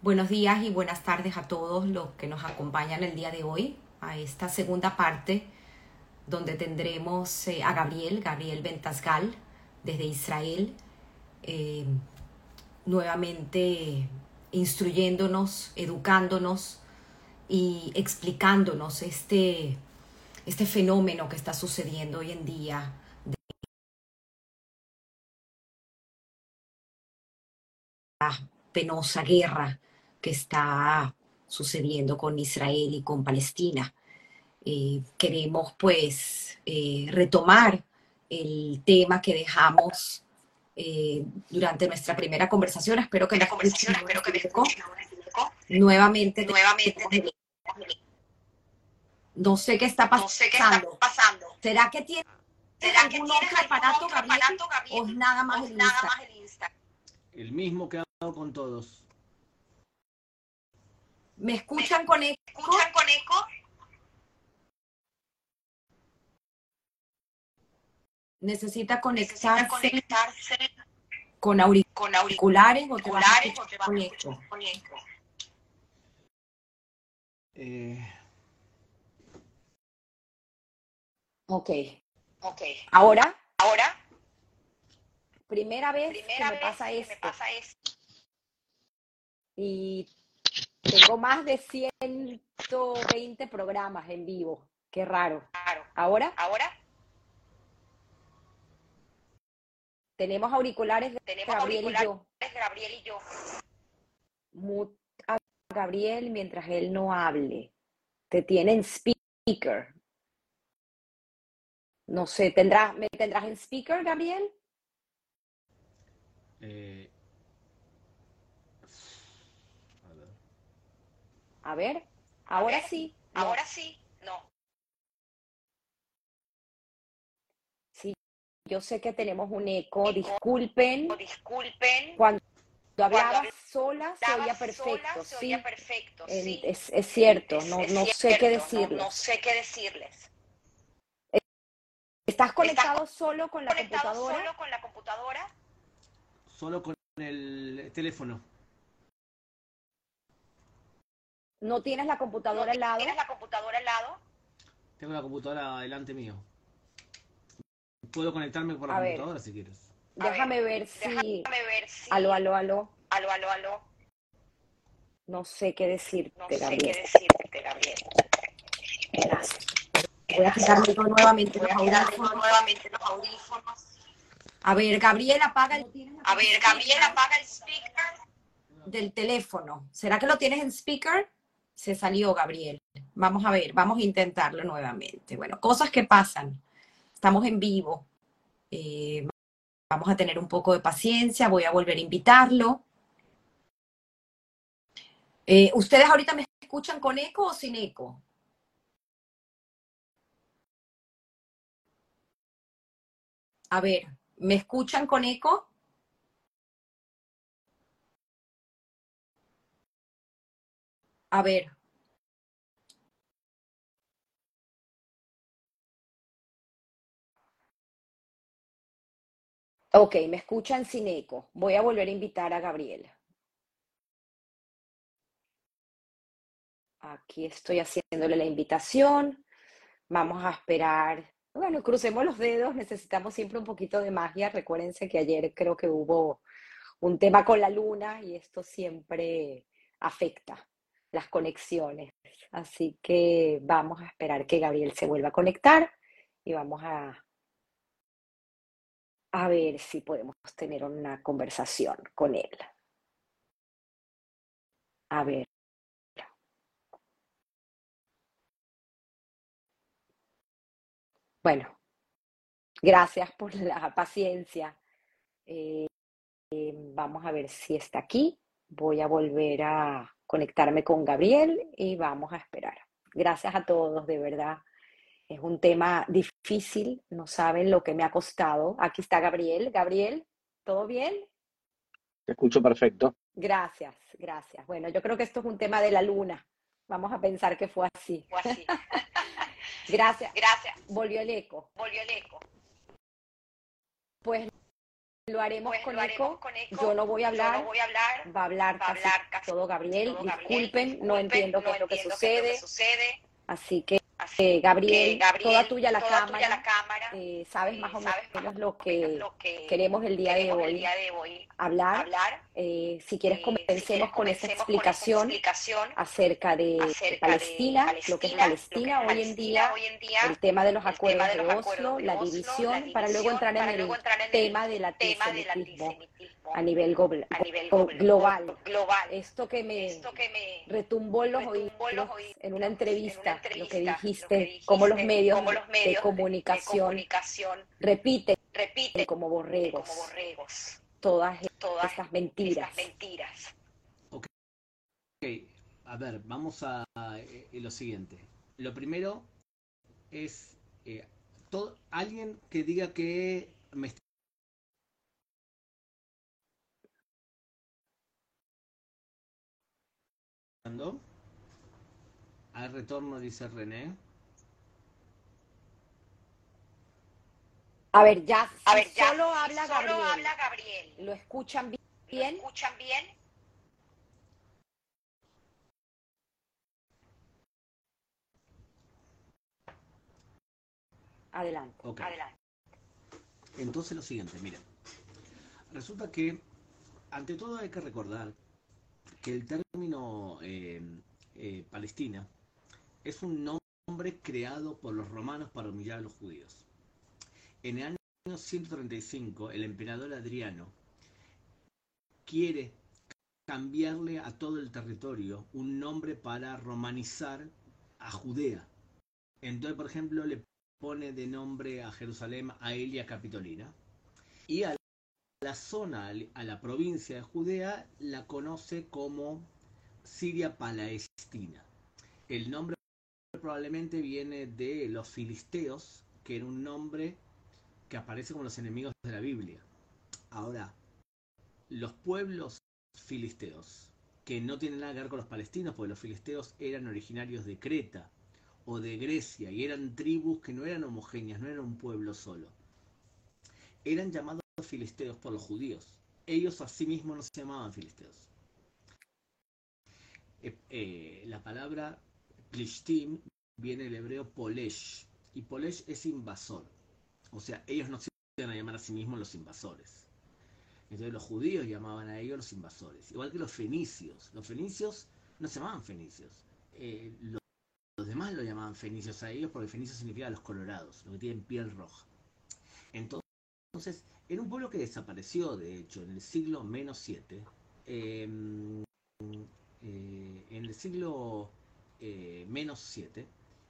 Buenos días y buenas tardes a todos los que nos acompañan el día de hoy a esta segunda parte donde tendremos a Gabriel Ventasgal desde Israel, eh, nuevamente instruyéndonos, educándonos y explicándonos este fenómeno que está sucediendo hoy en día, penosa guerra que está sucediendo con Israel y con Palestina. Queremos pues retomar el tema que dejamos durante nuestra primera conversación. Espero que me escuchen. Nuevamente tenemos no sé qué está pasando. ¿Será que tienes algún otro aparato, Gabriel? ¿O es nada más el Instagram? El mismo que hago con todos. ¿Me escuchan con eco? Necesita conectarse con auriculares o te vas a escuchar con eco. Ok. Ahora, primera vez que me pasa esto. Y tengo más de 120 programas en vivo. Qué raro. Ahora tenemos auriculares de Gabriel y yo. Mute a Gabriel mientras él no hable. Te tienen speaker. No sé, ¿me tendrás en speaker, Gabriel? A ver, ahora sí. No. Sí, yo sé que tenemos un eco. Disculpen. Cuando hablaba sola se oía perfecto, sí. Es cierto, no sé qué decirles. ¿Estás conectado solo con la computadora? Solo con el teléfono. ¿No tienes la computadora al lado? Tengo la computadora delante mío. Puedo conectarme por la A ver, computadora si quieres. déjame ver si... Aló. No sé qué decirte, Gabriel. Gracias. Voy a quitarme nuevamente los audífonos. A ver, Gabriel, apaga el speaker del teléfono. ¿Será que lo tienes en speaker? Se salió, Gabriel. Vamos a ver, vamos a intentarlo nuevamente. Bueno, cosas que pasan. Estamos en vivo. Vamos a tener un poco de paciencia. Voy a volver a invitarlo. ¿Ustedes ahorita me escuchan con eco o sin eco? A ver, ¿me escuchan con eco? A ver. Ok, me escuchan sin eco. Voy a volver a invitar a Gabriel. Aquí estoy haciéndole la invitación. Vamos a esperar. Bueno, crucemos los dedos. Necesitamos siempre un poquito de magia. Recuérdense que ayer creo que hubo un tema con la luna y esto siempre afecta las conexiones. Así que vamos a esperar que Gabriel se vuelva a conectar y vamos a ver si podemos tener una conversación con él. A ver. Bueno, gracias por la paciencia. Vamos a ver si está aquí. Voy a volver a conectarme con Gabriel y vamos a esperar. Gracias a todos, de verdad. Es un tema difícil, no saben lo que me ha costado. Aquí está Gabriel. Gabriel, ¿todo bien? Te escucho perfecto. Gracias. Bueno, yo creo que esto es un tema de la luna. Vamos a pensar que fue así. Gracias. Volvió el eco. Pues lo haremos pues con lo haremos eco. con Yo eco. no voy a Yo no hablar, voy a hablar, va a hablar va a casi hablar casi todo Gabriel. todo Gabriel. Disculpen, no Disculpen, entiendo qué no es lo que entiendo qué es lo que sucede. sucede. Así que, Así que, Gabriel, toda Gabriel, tuya la toda tuya la cámara. cámara. Sabes más o Sabes más menos o lo menos que lo que queremos el día de queremos el hoy día de hoy hablar. hablar. Si quieres, Si quieres, comencemos con esa comencemos con esa explicación explicación acerca de acerca de Palestina, lo que es Palestina, lo que es Palestina hoy en Palestina día, hoy en día, el tema de los el tema acuerdos de de los acuerdos Oslo, de la Oslo, la división, para luego división, entrar en para luego el entrar en el tema del tema del antisemitismo antisemitismo a nivel a nivel global. global. Esto que me Esto que me retumbó en los retumbó en los oídos oídos en una en una entrevista, lo que entrevista, lo que dijiste, cómo los dijiste, medios cómo los de medios de comunicación comunicación repiten repiten como como borregos borregos todas todas estas mentiras. estas mentiras. Ok, a ver, vamos a lo siguiente. Lo primero es alguien que diga que me está dando. Al retorno, dice René. A ver, ya, A si ver, ya, solo si habla solo Gabriel, habla Gabriel, ¿lo escuchan ¿lo bien? escuchan bien? Adelante. Ok, Adelante. entonces lo siguiente, miren. Resulta que, ante todo hay que recordar que el término Palestina es un nombre creado por los romanos para humillar a los judíos. En el año 135, el emperador Adriano quiere cambiarle a todo el territorio un nombre para romanizar a Judea. Entonces, por ejemplo, le pone de nombre a Jerusalén Aelia Capitolina, y a la zona, a la provincia de Judea, la conoce como Siria Palestina. El nombre probablemente viene de los filisteos, que era un nombre que aparece como los enemigos de la Biblia. Ahora, los pueblos filisteos, que no tienen nada que ver con los palestinos, porque los filisteos eran originarios de Creta o de Grecia, y eran tribus que no eran homogéneas, no eran un pueblo solo. Eran llamados filisteos por los judíos. Ellos a sí mismos no se llamaban filisteos. La palabra Plishtim viene del hebreo Polesh, y Polesh es invasor. O sea, ellos no se iban a llamar a sí mismos los invasores. Entonces los judíos llamaban a ellos los invasores. Igual que los fenicios. Los fenicios no se llamaban fenicios. Los demás lo llamaban fenicios a ellos porque fenicio significa los colorados, los que tienen piel roja. Entonces, era un pueblo que desapareció, de hecho, en el siglo -7. En el siglo -7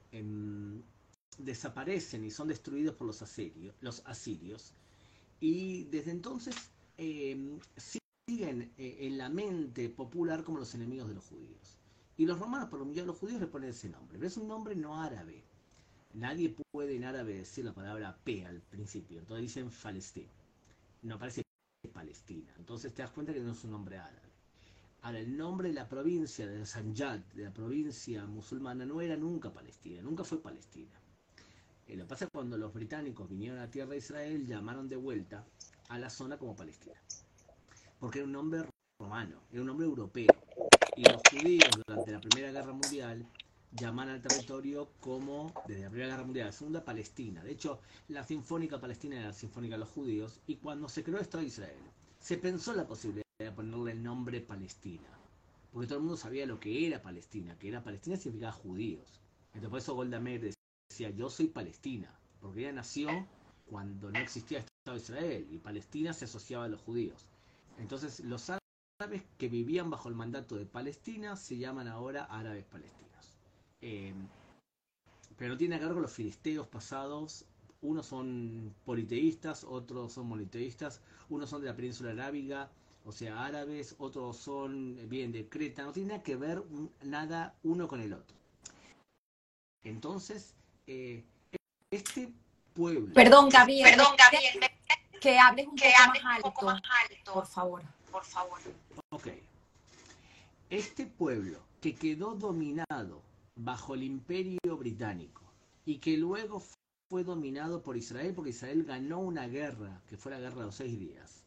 desaparecen y son destruidos por los asirios, y desde entonces siguen en la mente popular como los enemigos de los judíos. Y los romanos, por humillar a los judíos, le ponen ese nombre. Pero es un nombre no árabe. Nadie puede en árabe decir la palabra P al principio. Entonces dicen Palestina. No aparece Palestina. Entonces te das cuenta que no es un nombre árabe. Ahora, el nombre de la provincia de Sanjad, de la provincia musulmana, no era nunca Palestina. Nunca fue Palestina. Lo que pasa es que cuando los británicos vinieron a la tierra de Israel, llamaron de vuelta a la zona como Palestina. Porque era un nombre romano, era un nombre europeo. Y los judíos durante la Primera Guerra Mundial llaman al territorio como, desde la Primera Guerra Mundial a la Segunda, Palestina. De hecho, la Sinfónica Palestina era la Sinfónica de los Judíos, y cuando se creó el Estado de Israel, se pensó la posibilidad de ponerle el nombre Palestina. Porque todo el mundo sabía lo que era Palestina significaba judíos. Entonces por eso Golda Meir decía, yo soy Palestina, porque ella nació cuando no existía el Estado de Israel, y Palestina se asociaba a los judíos. Entonces los árabes que vivían bajo el mandato de Palestina se llaman ahora árabes palestinos. Pero no tiene que ver con los filisteos pasados. Unos son politeístas, otros son monoteístas, unos son de la península arábiga, o sea, árabes, otros vienen de Creta. No tiene nada que ver nada uno con el otro. Entonces, este pueblo... Perdón, Gabriel, que hables un poco más alto, por favor. por favor. Ok. Este pueblo que quedó dominado bajo el Imperio Británico y que luego fue dominado por Israel, porque Israel ganó una guerra, que fue la Guerra de los 6 días,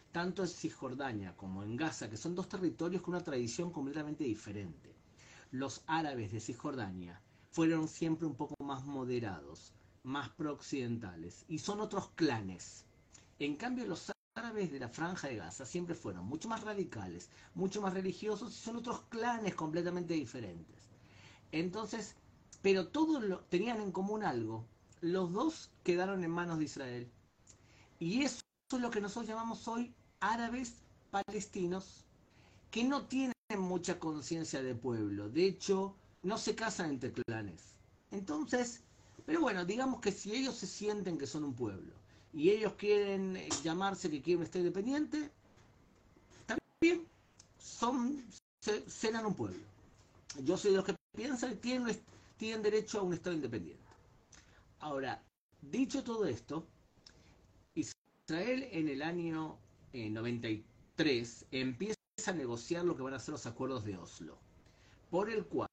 tanto en Cisjordania como en Gaza, que son dos territorios con una tradición completamente diferente. Los árabes de Cisjordania fueron siempre un poco más moderados, más prooccidentales, y son otros clanes. En cambio, los árabes de la Franja de Gaza siempre fueron mucho más radicales, mucho más religiosos, y son otros clanes completamente diferentes. Entonces, pero todos tenían en común algo. Los dos quedaron en manos de Israel. Y eso es lo que nosotros llamamos hoy árabes palestinos, que no tienen mucha conciencia de pueblo. De hecho, no se casan entre clanes. Entonces, pero bueno, digamos que si ellos se sienten que son un pueblo y ellos quieren llamarse que quieren un estado independiente, también serán un pueblo. Yo soy de los que piensan que tienen derecho a un estado independiente. Ahora, dicho todo esto, Israel en el año 93 empieza a negociar lo que van a ser los acuerdos de Oslo, por el cual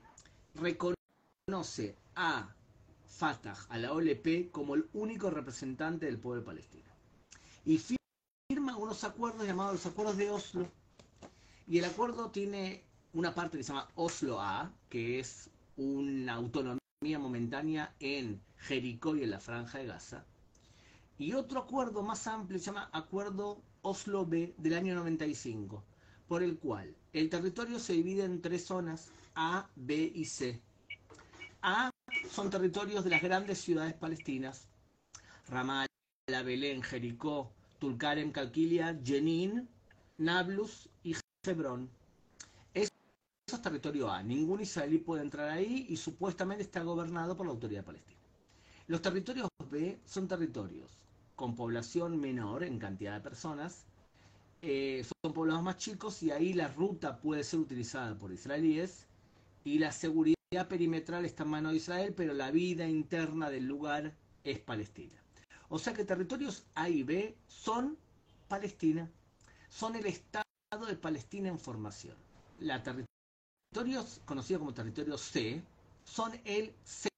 reconoce a Fatah, a la OLP, como el único representante del pueblo palestino. Y firma unos acuerdos llamados los acuerdos de Oslo. Y el acuerdo tiene una parte que se llama Oslo A, que es una autonomía momentánea en Jericó y en la Franja de Gaza. Y otro acuerdo más amplio se llama Acuerdo Oslo B del año 95, por el cual el territorio se divide en tres zonas, A, B y C. A son territorios de las grandes ciudades palestinas, Ramallah, Belén, Jericó, Tulkarem, Calquilia, Jenin, Nablus y Hebrón. Eso es territorio A. Ningún israelí puede entrar ahí y supuestamente está gobernado por la autoridad palestina. Los territorios B son territorios con población menor en cantidad de personas, son poblados más chicos y ahí la ruta puede ser utilizada por israelíes y la seguridad perimetral está en manos de Israel, pero la vida interna del lugar es palestina. O sea que territorios A y B son Palestina, son el Estado de Palestina en formación. Los territorios conocidos como territorio C son el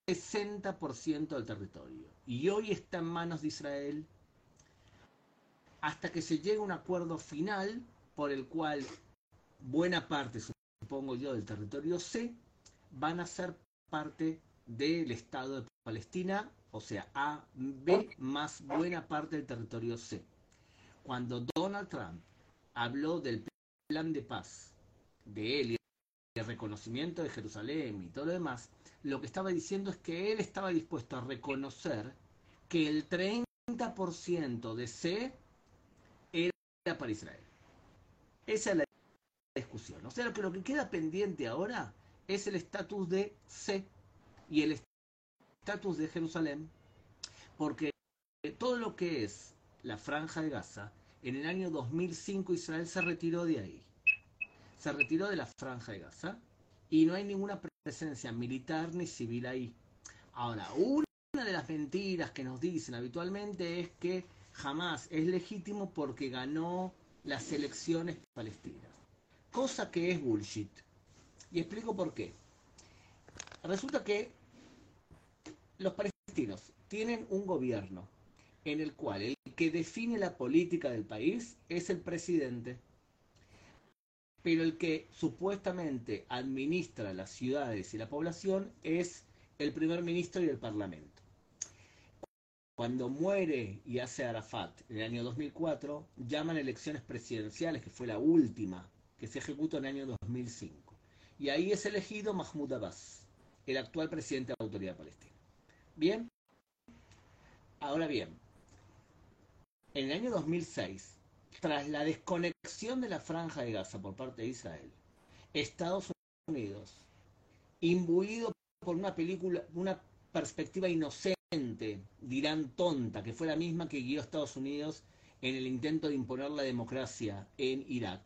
60% del territorio y hoy está en manos de Israel hasta que se llegue a un acuerdo final por el cual buena parte, supongo yo, del territorio C van a ser parte del Estado de Palestina, o sea, A, B más buena parte del territorio C. Cuando Donald Trump habló del plan de paz de él y el reconocimiento de Jerusalén y todo lo demás, lo que estaba diciendo es que él estaba dispuesto a reconocer que el 30% de C era para Israel. Esa es la discusión. O sea, lo que queda pendiente ahora es el estatus de C y el estatus de Jerusalén, porque todo lo que es la Franja de Gaza, en el año 2005 Israel se retiró de ahí. Se retiró de la Franja de Gaza y no hay ninguna presencia militar ni civil ahí. Ahora, una de las mentiras que nos dicen habitualmente es que Hamas es legítimo porque ganó las elecciones palestinas. Cosa que es bullshit. Y explico por qué. Resulta que los palestinos tienen un gobierno en el cual el que define la política del país es el presidente, pero el que supuestamente administra las ciudades y la población es el primer ministro y el parlamento. Cuando muere Yasser Arafat en el año 2004, llaman elecciones presidenciales, que fue la última que se ejecutó en el año 2005. Y ahí es elegido Mahmoud Abbas, el actual presidente de la Autoridad Palestina. Bien, ahora bien, en el año 2006, tras la desconexión de la Franja de Gaza por parte de Israel, Estados Unidos, imbuido por una perspectiva inocente, dirán tonta, que fue la misma que guió a Estados Unidos en el intento de imponer la democracia en Irak,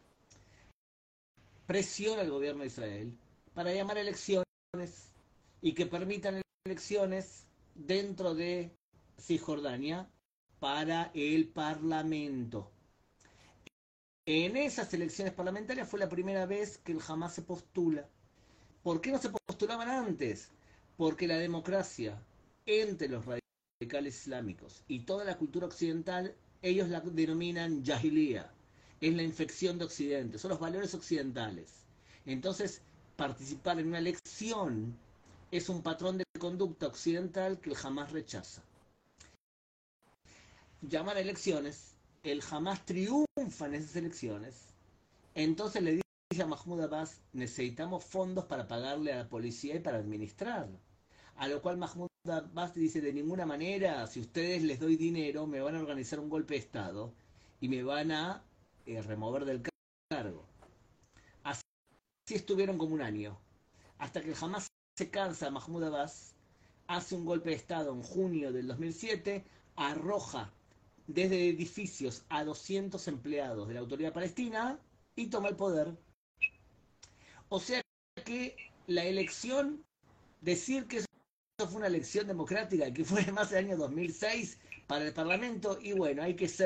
presiona al gobierno de Israel para llamar a elecciones y que permitan elecciones dentro de Cisjordania para el Parlamento. En esas elecciones parlamentarias fue la primera vez que el Hamas se postula. ¿Por qué no se postulaban antes? Porque la democracia entre los radicales islámicos y toda la cultura occidental ellos la denominan Jahiliya, es la infección de Occidente, son los valores occidentales. Entonces, participar en una elección es un patrón de conducta occidental que el Hamas rechaza. Llaman a elecciones, el Hamas triunfa en esas elecciones, entonces le dice a Mahmoud Abbas, necesitamos fondos para pagarle a la policía y para administrarlo. A lo cual Mahmoud Abbas dice, de ninguna manera, si ustedes les doy dinero, me van a organizar un golpe de Estado y me van a remover del cargo. Así estuvieron como un año, hasta que jamás se cansa Mahmoud Abbas, hace un golpe de Estado en junio del 2007, arroja desde edificios a 200 empleados de la autoridad palestina y toma el poder. O sea que la elección, decir que eso fue una elección democrática, que fue más del año 2006 para el Parlamento, y bueno, hay que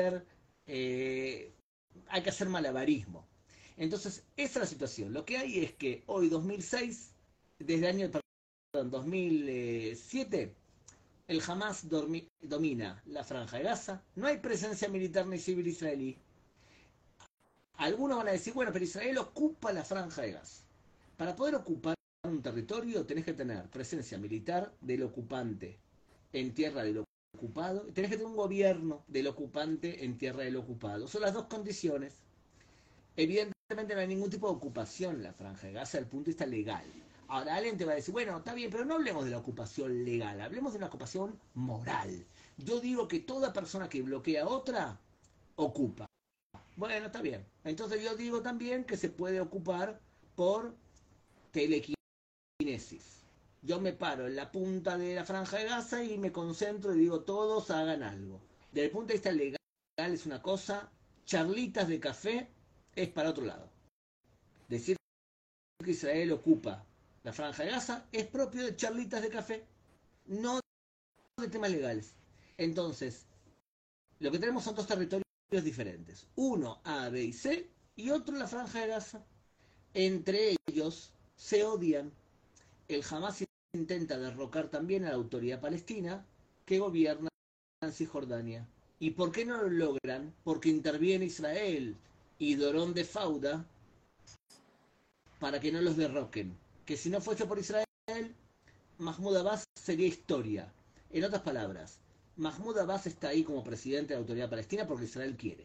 hacer malabarismo. Entonces, esa es la situación. Lo que hay es que hoy, 2006, desde el año 2007, el Hamas domina la Franja de Gaza, no hay presencia militar ni civil israelí. Algunos van a decir, bueno, pero Israel ocupa la Franja de Gaza. Para poder ocupar un territorio tenés que tener presencia militar del ocupante en tierra del ocupado, y tenés que tener un gobierno del ocupante en tierra del ocupado. Son las dos condiciones. Evidentemente no hay ningún tipo de ocupación en la Franja de Gaza desde el punto de vista legal. Ahora alguien te va a decir, bueno, está bien, pero no hablemos de la ocupación legal, hablemos de una ocupación moral. Yo digo que toda persona que bloquea a otra, ocupa. Bueno, está bien. Entonces yo digo también que se puede ocupar por telequinesis. Yo me paro en la punta de la Franja de Gaza y me concentro y digo, todos hagan algo. Desde el punto de vista legal es una cosa, charlitas de café es para otro lado. Decir que Israel ocupa la Franja de Gaza es propio de charlitas de café, no de temas legales. Entonces, lo que tenemos son dos territorios diferentes. Uno, A, B y C, y otro, la Franja de Gaza. Entre ellos se odian. El Hamas intenta derrocar también a la autoridad palestina que gobierna en Cisjordania. ¿Y por qué no lo logran? Porque interviene Israel y Dorón de Fauda para que no los derroquen. Que si no fuese por Israel, Mahmoud Abbas sería historia. En otras palabras, Mahmoud Abbas está ahí como presidente de la autoridad palestina porque Israel quiere.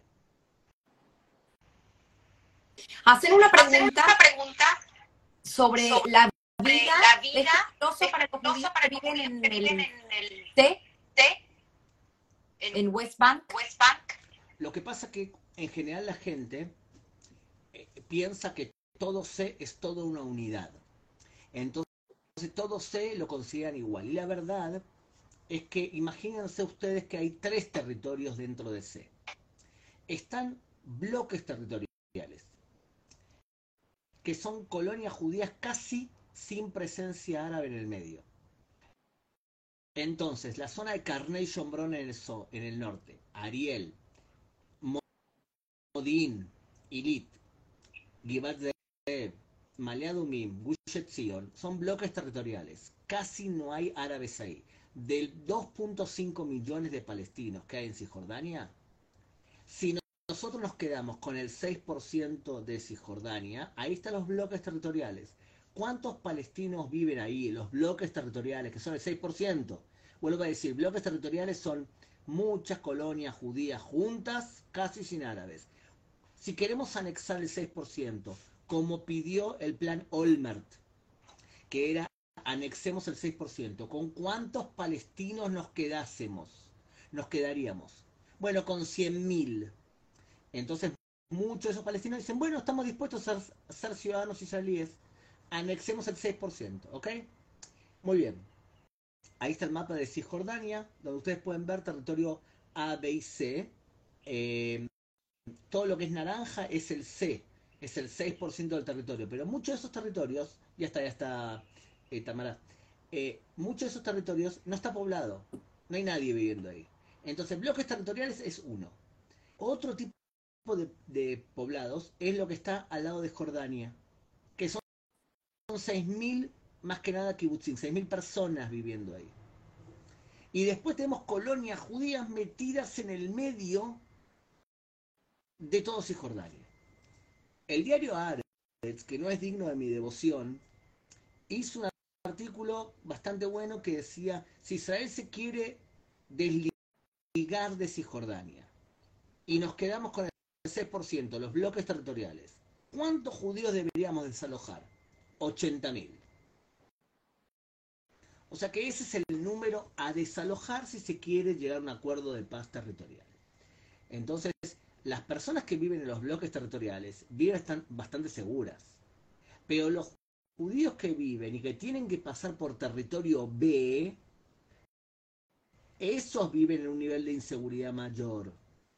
Hacer una Hacer pregunta una pregunta sobre sobre la la vida vida peligroso para los judíos para que los viven judíos en que viven el en el T, T, en West Bank. West Bank. Lo que pasa es que en general la gente piensa que todo C es toda una unidad. Entonces todo C lo consideran igual. Y la verdad es que imagínense ustedes que hay tres territorios dentro de C. Están bloques territoriales, que son colonias judías casi sin presencia árabe en el medio. Entonces, la zona de Carney Shombron en el norte, Ariel, Modín, Ilit, Givat Ze'ev, Ma'ale Adumim, Gush Etzion, son bloques territoriales. Casi no hay árabes ahí. Del 2.5 millones de palestinos que hay en Cisjordania, si nosotros nos quedamos con el 6% de Cisjordania, ahí están los bloques territoriales. ¿Cuántos palestinos viven ahí, los bloques territoriales, que son el 6%? Vuelvo a decir, bloques territoriales son muchas colonias judías juntas, casi sin árabes. Si queremos anexar el 6%, como pidió el plan Olmert, que era anexemos el 6%, ¿con cuántos palestinos nos quedaríamos? Bueno, con 100.000. Entonces, muchos de esos palestinos dicen, bueno, estamos dispuestos a ser ciudadanos israelíes, anexemos el 6%, ¿ok? Muy bien. Ahí está el mapa de Cisjordania, donde ustedes pueden ver territorio A, B y C. Todo lo que es naranja es el C, es el 6% del territorio, pero muchos de esos territorios, ya está, Tamara, muchos de esos territorios no está poblado, no hay nadie viviendo ahí. Entonces, bloques territoriales es uno. Otro tipo de poblados es lo que está al lado de Jordania, que son 6.000, más que nada kibutzim, 6.000 personas viviendo ahí. Y después tenemos colonias judías metidas en el medio de todo Cisjordania. El diario Haaretz, que no es digno de mi devoción, hizo un artículo bastante bueno que decía, si Israel se quiere desligar de Cisjordania y nos quedamos con el 6%, los bloques territoriales, ¿cuántos judíos deberíamos desalojar? 80.000. O sea que ese es el número a desalojar si se quiere llegar a un acuerdo de paz territorial. Entonces, las personas que viven en los bloques territoriales están bastante seguras. Pero los judíos que viven y que tienen que pasar por territorio B, esos viven en un nivel de inseguridad mayor.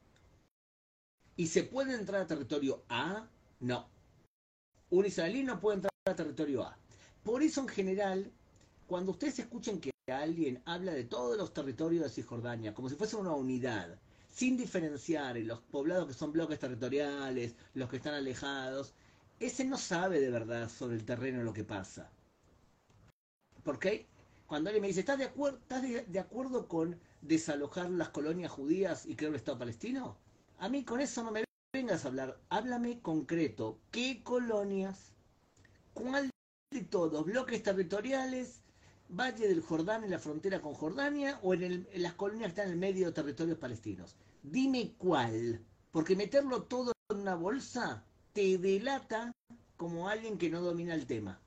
¿Y se puede entrar a territorio A? No. Un israelí no puede entrar a territorio A. Por eso, en general, cuando ustedes escuchen que alguien habla de todos los territorios de Cisjordania como si fuese una unidad, sin diferenciar en los poblados que son bloques territoriales, los que están alejados, ese no sabe de verdad sobre el terreno lo que pasa. Porque cuando alguien me dice, ¿estás de acuerdo con desalojar las colonias judías y crear un Estado palestino? A mí con eso no me vengas a hablar. Háblame concreto. ¿Qué colonias? ¿Cuál de todos? ¿Bloques territoriales? ¿Valle del Jordán en la frontera con Jordania? ¿O en las colonias que están en el medio de territorios palestinos? Dime cuál. Porque meterlo todo en una bolsa te delata como alguien que no domina el tema.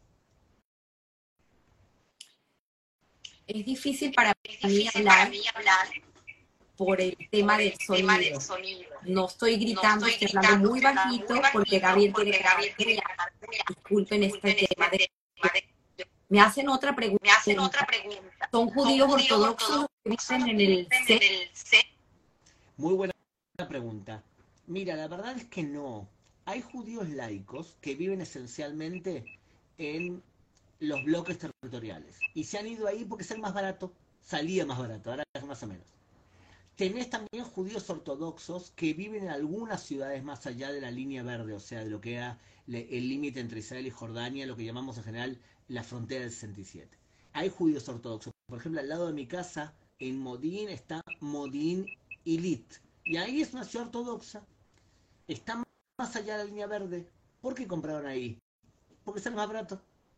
Es difícil para mí hablar por el tema del sonido. No estoy gritando, estoy hablando muy bajito porque Gabriel tiene que disculpen este tema. Me hacen otra pregunta. ¿Son judíos ortodoxos que viven en el C? Muy buena pregunta. Mira, la verdad es que no. Hay judíos laicos que viven esencialmente en los bloques territoriales. Y se han ido ahí porque es más barato. Salía más barato, ahora es más o menos. Tenés también judíos ortodoxos que viven en algunas ciudades más allá de la línea verde, o sea, de lo que era el límite entre Israel y Jordania, lo que llamamos en general la frontera del 67. Hay judíos ortodoxos. Por ejemplo, al lado de mi casa, en Modín, está Modín Ilit. Y ahí es una ciudad ortodoxa. Está más allá de la línea verde. ¿Por qué compraron ahí? Porque sale más barato.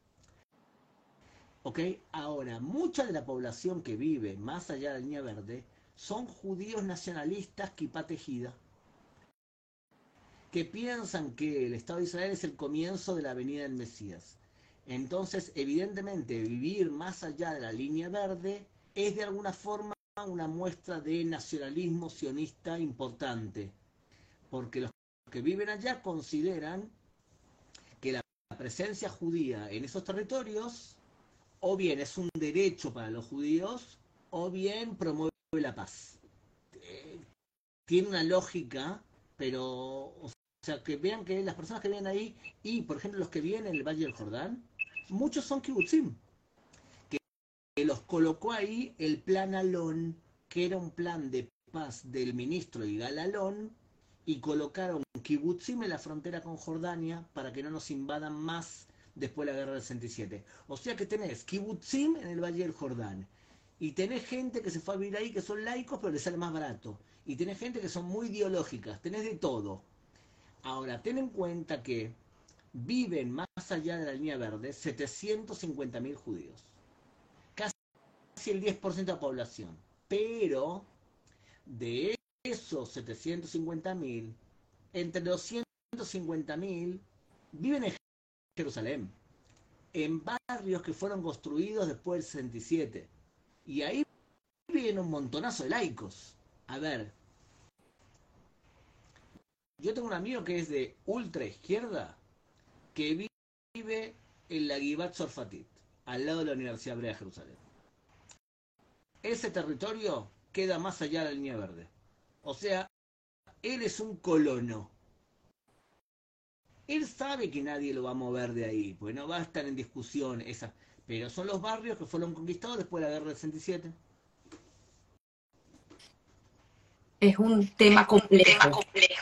¿Ok? Ahora, mucha de la población que vive más allá de la línea verde son judíos nacionalistas kipá tejida, que piensan que el Estado de Israel es el comienzo de la venida del Mesías. Entonces, evidentemente, vivir más allá de la línea verde es de alguna forma una muestra de nacionalismo sionista importante, porque los que viven allá consideran que la presencia judía en esos territorios o bien es un derecho para los judíos, o bien promueve la paz. Tiene una lógica, pero, o sea, que vean que las personas que viven ahí, y por ejemplo los que viven en el Valle del Jordán, muchos son kibutzim, que los colocó ahí el plan Alon, que era un plan de paz del ministro Yigal Alon, y colocaron kibutzim en la frontera con Jordania para que no nos invadan más después de la guerra del 67. O sea que tenés kibutzim en el Valle del Jordán. Y tenés gente que se fue a vivir ahí que son laicos pero les sale más barato. Y tenés gente que son muy ideológicas. Tenés de todo. Ahora, ten en cuenta que viven más allá de la línea verde 750.000 judíos. Casi el 10% de la población. Pero de esos 750.000, entre 250.000 viven en Jerusalén, en barrios que fueron construidos después del 67. Y ahí viven un montonazo de laicos. A ver, yo tengo un amigo que es de ultra izquierda, que vive en la Givat Sorfatit, al lado de la Universidad Hebrea de Jerusalén. Ese territorio queda más allá de la línea verde. O sea, él es un colono. Él sabe que nadie lo va a mover de ahí, pues no va a estar en discusión esa. Pero son los barrios que fueron conquistados después de la guerra del 67. Es un tema complejo.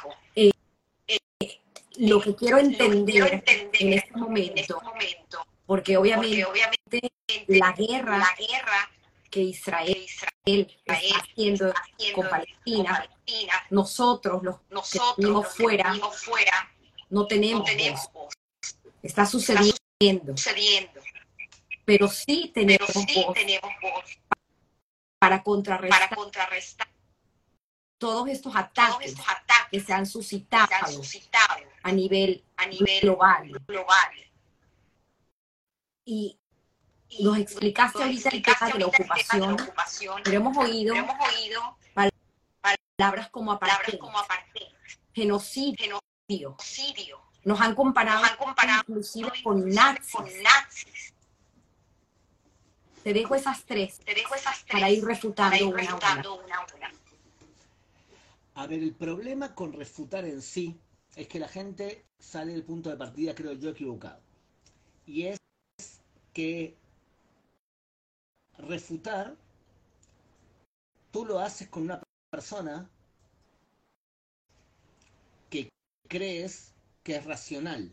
Lo que quiero entender en este momento, porque obviamente la guerra que Israel que Israel está haciendo está con haciendo con Palestina, Palestina, nosotros, los que nosotros vivimos los que fuera, vivimos fuera no no tenemos voz. tenemos voz. Está Está sucediendo, sucediendo, pero sí pero tenemos sí voz tenemos voz para para contrarrestar contrarrestar todos estos todos ataques estos que ataques se han que se han suscitado suscitado a nivel a nivel global. global. Y nos Y explicaste nos ahorita el tema explicaste de la ahorita el tema de la ocupación, ocupación, pero hemos pero oído hemos oído palabras como palabras apartheid, como apartheid, genocidio. genocidio. Nos han Nos comparado han comparado inclusive con inclusive con nazis. nazis. Te dejo esas tres Te dejo esas para ir tres para refutando ir una a una. refutando una a una. A ver, el problema con refutar en sí es que la gente sale del punto de partida, creo yo, equivocado. Y es que refutar, tú lo haces con una persona que crees que es racional.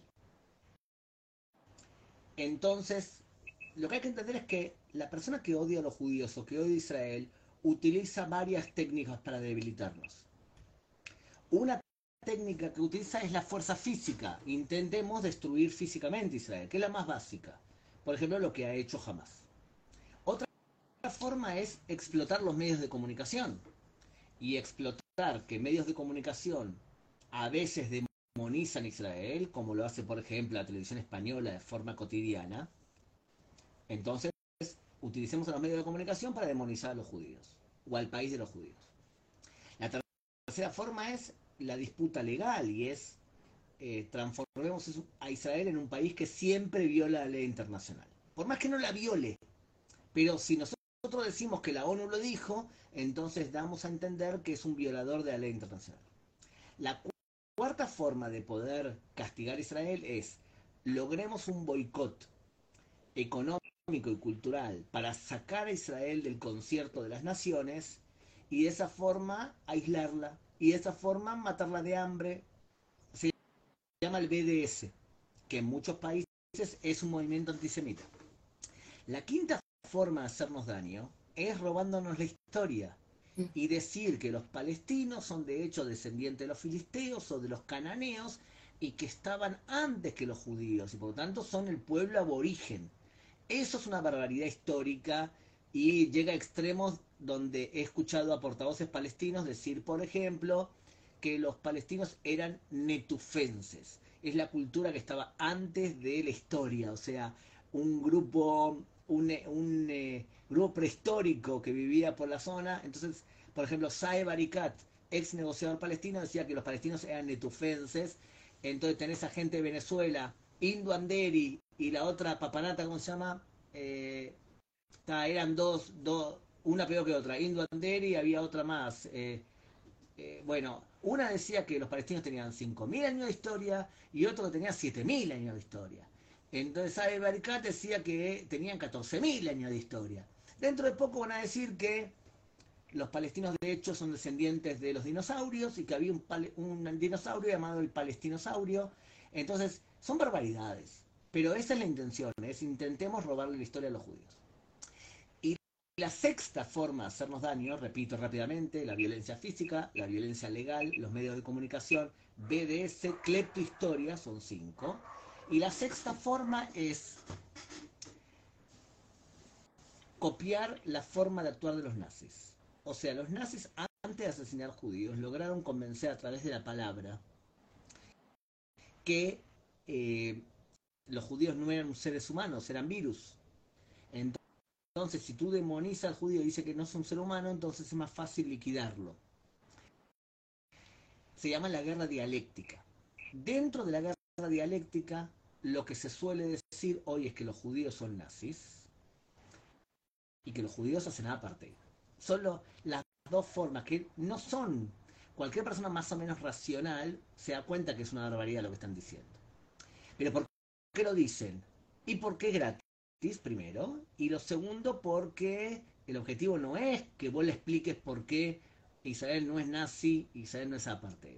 Entonces, lo que hay que entender es que la persona que odia a los judíos o que odia a Israel utiliza varias técnicas para debilitarnos. Una técnica que utiliza es la fuerza física. Intentemos destruir físicamente Israel, que es la más básica. Por ejemplo, lo que ha hecho Hamas. Otra forma es explotar los medios de comunicación. Y explotar que medios de comunicación a veces demonizan a Israel, como lo hace, por ejemplo, la televisión española de forma cotidiana. Entonces, utilicemos a los medios de comunicación para demonizar a los judíos o al país de los judíos. La tercera forma es la disputa legal y es transformemos a Israel en un país que siempre viola la ley internacional. Por más que no la viole, pero si nosotros decimos que la ONU lo dijo, entonces damos a entender que es un violador de la ley internacional. La cuarta forma de poder castigar a Israel es logremos un boicot económico y cultural para sacar a Israel del concierto de las naciones y de esa forma aislarla y de esa forma matarla de hambre. Se llama el BDS, que en muchos países es un movimiento antisemita. La quinta forma de hacernos daño es robándonos la historia y decir que los palestinos son de hecho descendientes de los filisteos o de los cananeos y que estaban antes que los judíos y por lo tanto son el pueblo aborigen. Eso es una barbaridad histórica y llega a extremos donde he escuchado a portavoces palestinos decir, por ejemplo, que los palestinos eran netufenses. Es la cultura que estaba antes de la historia, o sea, un grupo, grupo prehistórico que vivía por la zona. Entonces, por ejemplo, Saeb Arikat, ex negociador palestino, decía que los palestinos eran netufenses. Entonces tenés a gente de Venezuela, Indu Anderi y la otra papanata, ¿cómo se llama? Eran dos, una peor que otra. Indu Anderi y había otra más. Bueno, una decía que los palestinos tenían 5.000 años de historia y otro que tenía 7.000 años de historia. Entonces Saeb Arikat decía que tenían 14.000 años de historia. Dentro de poco van a decir que los palestinos de hecho son descendientes de los dinosaurios y que había un dinosaurio llamado el palestinosaurio. Entonces, son barbaridades. Pero esa es la intención, es intentemos robarle la historia a los judíos. Y la sexta forma de hacernos daño, repito rápidamente, la violencia física, la violencia legal, los medios de comunicación, BDS, cleptohistoria, son 5. Y la sexta forma es copiar la forma de actuar de los nazis. O sea, los nazis antes de asesinar judíos lograron convencer a través de la palabra que los judíos no eran seres humanos, eran virus. Entonces, si tú demonizas al judío y dices que no es un ser humano, entonces es más fácil liquidarlo. Se llama la guerra dialéctica. Dentro de la guerra dialéctica, lo que se suele decir hoy es que los judíos son nazis y que los judíos hacen apartheid. Son las dos formas que no son. Cualquier persona más o menos racional se da cuenta que es una barbaridad lo que están diciendo. Pero ¿por qué lo dicen? ¿Y por qué es gratis, primero? Y lo segundo, porque el objetivo no es que vos le expliques por qué Israel no es nazi, Israel no es apartheid.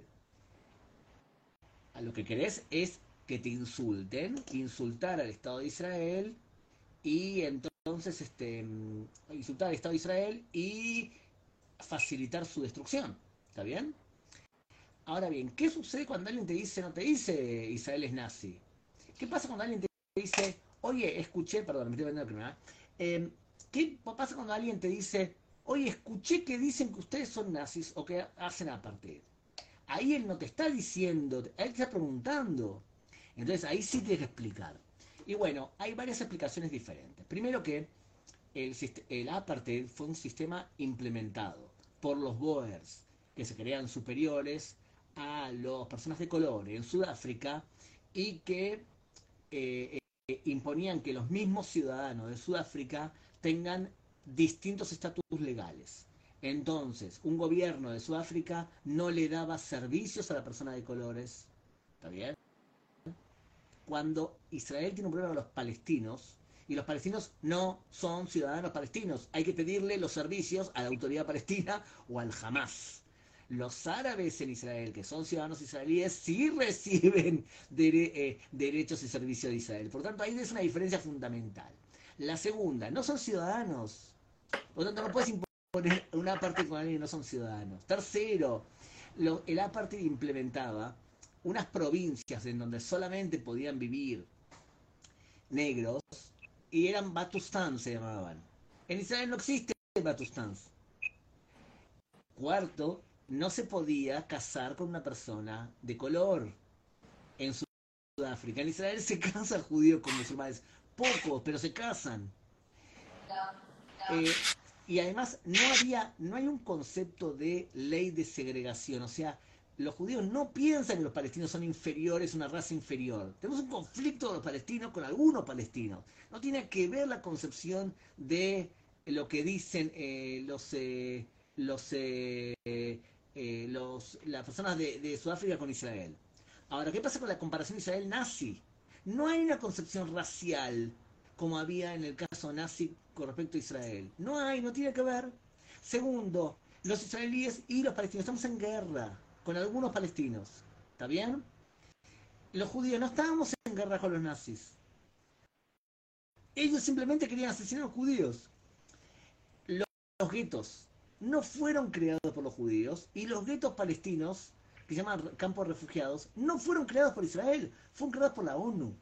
A lo que querés es que te insulten, insultar al Estado de Israel y entonces entonces insultar al Estado de Israel y facilitar su destrucción. ¿Está bien? Ahora bien, ¿qué sucede cuando alguien te dice, no te dice Israel es nazi? ¿Qué pasa cuando alguien te dice, oye, escuché, perdón, me estoy viendo la primera, ¿qué pasa cuando alguien te dice, oye, escuché que dicen que ustedes son nazis o que hacen apartheid? Ahí él no te está diciendo, él te está preguntando. Entonces ahí sí tienes que explicar. Y bueno, hay varias explicaciones diferentes. Primero que el apartheid fue un sistema implementado por los Boers, que se creían superiores a las personas de color en Sudáfrica y que imponían que los mismos ciudadanos de Sudáfrica tengan distintos estatus legales. Entonces, un gobierno de Sudáfrica no le daba servicios a la persona de colores. ¿Está bien? Cuando Israel tiene un problema con los palestinos, y los palestinos no son ciudadanos palestinos, hay que pedirle los servicios a la autoridad palestina o al Hamas. Los árabes en Israel, que son ciudadanos israelíes, sí reciben derechos y servicios de Israel. Por tanto, ahí es una diferencia fundamental. La segunda, no son ciudadanos. Por lo tanto, no puedes imponer una parte con alguien que no son ciudadanos. Tercero, el apartheid implementaba unas provincias en donde solamente podían vivir negros y eran Batustán, se llamaban. En Israel no existe Batustán. Cuarto, no se podía casar con una persona de color en Sudáfrica. En Israel se casan judíos con musulmanes, pocos, pero se casan. Eh, y además no hay un concepto de ley de segregación, o sea, los judíos no piensan que los palestinos son inferiores, una raza inferior. Tenemos un conflicto de los palestinos con algunos palestinos. No tiene que ver la concepción de lo que dicen las personas de Sudáfrica con Israel. Ahora, ¿qué pasa con la comparación Israel-nazi? No hay una concepción racial como había en el caso nazi con respecto a Israel. No hay, no tiene que ver. Segundo, los israelíes y los palestinos estamos en guerra con algunos palestinos. ¿Está bien? Los judíos no estábamos en guerra con los nazis. Ellos simplemente querían asesinar a los judíos. Los guetos no fueron creados por los judíos y los guetos palestinos, que se llaman campos de refugiados, no fueron creados por Israel, fueron creados por la ONU.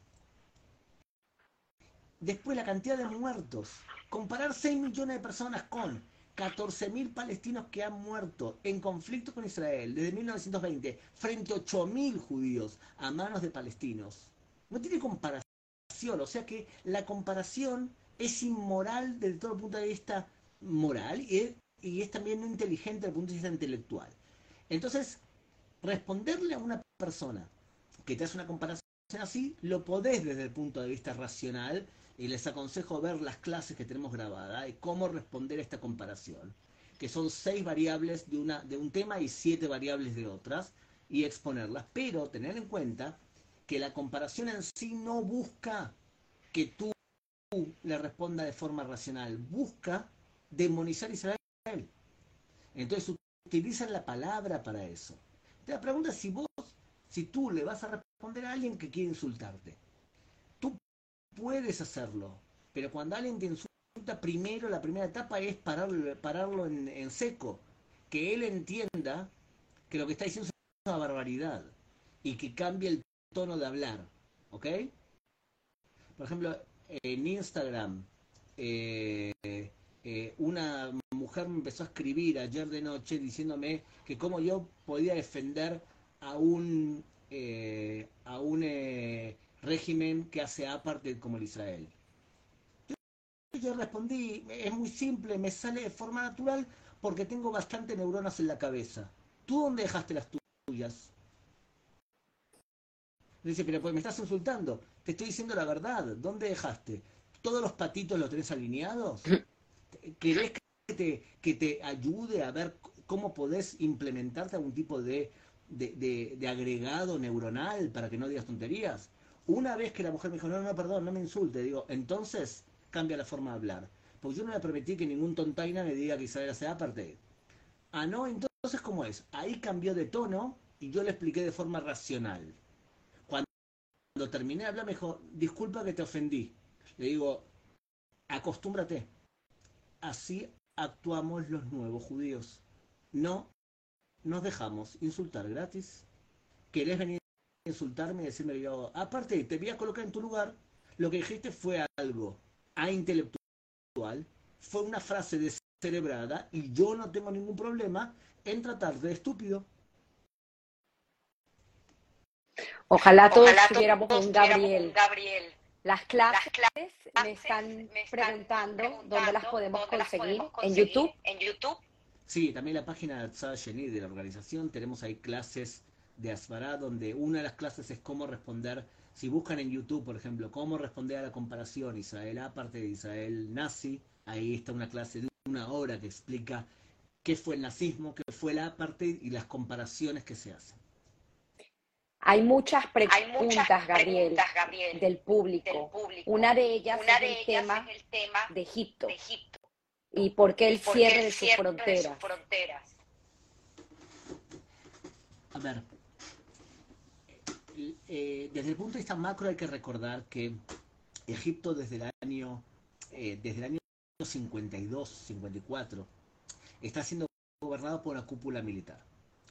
Después la cantidad de muertos. Comparar 6 millones de personas con 14.000 palestinos que han muerto en conflictos con Israel desde 1920 frente a 8.000 judíos a manos de palestinos. No tiene comparación. O sea que la comparación es inmoral desde todo el punto de vista moral y es también no inteligente desde el punto de vista intelectual. Entonces, responderle a una persona que te hace una comparación así, lo podés desde el punto de vista racional y les aconsejo ver las clases que tenemos grabadas y cómo responder a esta comparación, que son 6 variables de un tema y 7 variables de otras, y exponerlas, pero tener en cuenta que la comparación en sí no busca que tú le responda de forma racional, busca demonizar a Israel. Entonces utilizan la palabra para eso. Te la pregunta es si tú le vas a responder a alguien que quiere insultarte. Tú puedes hacerlo, pero cuando alguien te insulta, primero la primera etapa es pararlo en seco, que él entienda que lo que está diciendo es una barbaridad y que cambie el tono de hablar, ¿ok? Por ejemplo, en Instagram, una mujer me empezó a escribir ayer de noche diciéndome que cómo yo podía defender a un régimen que hace apartheid como el Israel. Yo respondí, es muy simple, me sale de forma natural porque tengo bastante neuronas en la cabeza. ¿Tú dónde dejaste las tuyas? Dice, pero pues me estás insultando. Te estoy diciendo la verdad. ¿Dónde dejaste? ¿Todos los patitos los tenés alineados? ¿Querés que te ayude a ver cómo podés implementarte algún tipo de agregado neuronal para que no digas tonterías? Una vez que la mujer me dijo, no, no, perdón, no me insulte, digo, entonces cambia la forma de hablar. Porque yo no le permití que ningún tontaina me diga que Isabel sea aparte. Ah, no, entonces, ¿cómo es? Ahí cambió de tono y yo le expliqué de forma racional. Cuando terminé de hablar me dijo, disculpa que te ofendí. Le digo, Acostúmbrate. Así actuamos los nuevos judíos. No nos dejamos insultar gratis. ¿Querés venir a insultarme y decirme que yo, aparte, te voy a colocar en tu lugar? Lo que dijiste fue algo intelectual, fue una frase descerebrada y yo no tengo ningún problema en tratar de estúpido. Ojalá todos Ojalá tuviéramos un tuviéramos un Gabriel. Gabriel. Las Las clases clases me están me están preguntando dónde las preguntando podemos dónde las conseguir. podemos En conseguir. YouTube. En YouTube. Sí, también la página de Tzad Sheni de la organización, tenemos ahí clases de Asbará, donde una de las clases es cómo responder, si buscan en YouTube, por ejemplo, cómo responder a la comparación Israel aparte de Israel nazi, ahí está una clase de una hora que explica qué fue el nazismo, qué fue el apartheid y las comparaciones que se hacen. Hay muchas Hay muchas preguntas, Gabriel, preguntas, Gabriel, del del público. público. Una de ellas Una es de el ellas tema es el tema de Egipto de Egipto y por qué y el por qué cierre el de sus cierre de sus fronteras. fronteras. A ver, desde el punto de vista macro hay que recordar que Egipto desde el año 52, 54, está siendo gobernado por una cúpula militar.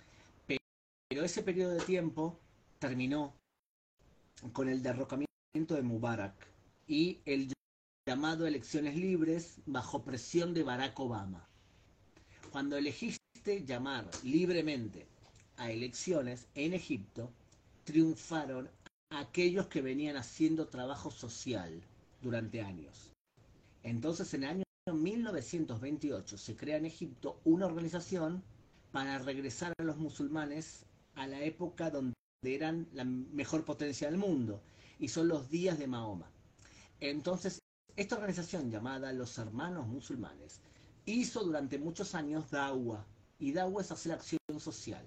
Pero ese periodo de tiempo terminó con el derrocamiento de Mubarak y el llamado elecciones libres bajo presión de Barack Obama. Cuando elegiste llamar libremente a elecciones en Egipto, triunfaron aquellos que venían haciendo trabajo social durante años. Entonces, en el año 1928 se crea en Egipto una organización para regresar a los musulmanes a la época donde eran la mejor potencia del mundo, y son los días de Mahoma. Entonces, esta organización llamada los Hermanos Musulmanes hizo durante muchos años Dawah, y Dawah es hacer acción social.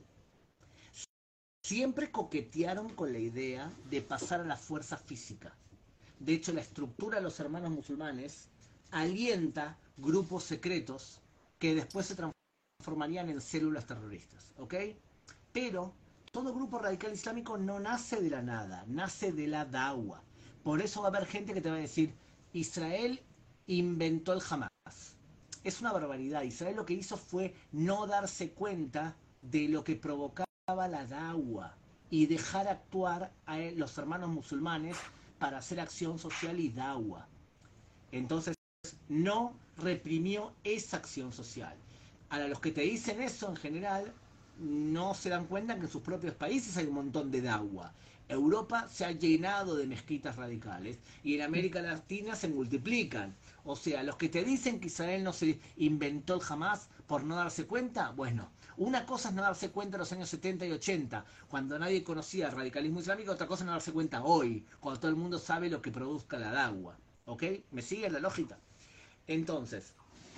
Siempre coquetearon con la idea de pasar a la fuerza física. De hecho, la estructura de los Hermanos Musulmanes alienta grupos secretos que después se transformarían en células terroristas, ¿ok? Pero todo grupo radical islámico no nace de la nada, nace de la Dawah. Por eso va a haber gente que te va a decir, Israel inventó el Hamas. Es una barbaridad. Israel lo que hizo fue no darse cuenta de lo que provocaba la Dawah y dejar actuar a los hermanos musulmanes para hacer acción social y Dawah. Entonces, no reprimió esa acción social. Ahora, los que te dicen eso en general no se dan cuenta que en sus propios países hay un montón de Dawah. Europa se ha llenado de mezquitas radicales y en América Latina se multiplican. O sea, los que te dicen que Israel no se inventó el Hamas por no darse cuenta, bueno, una cosa es no darse cuenta en los años 70 y 80, cuando nadie conocía el radicalismo islámico, otra cosa es no darse cuenta hoy, cuando todo el mundo sabe lo que produzca la Dawah. ¿Ok? ¿Me sigue la lógica? Entonces,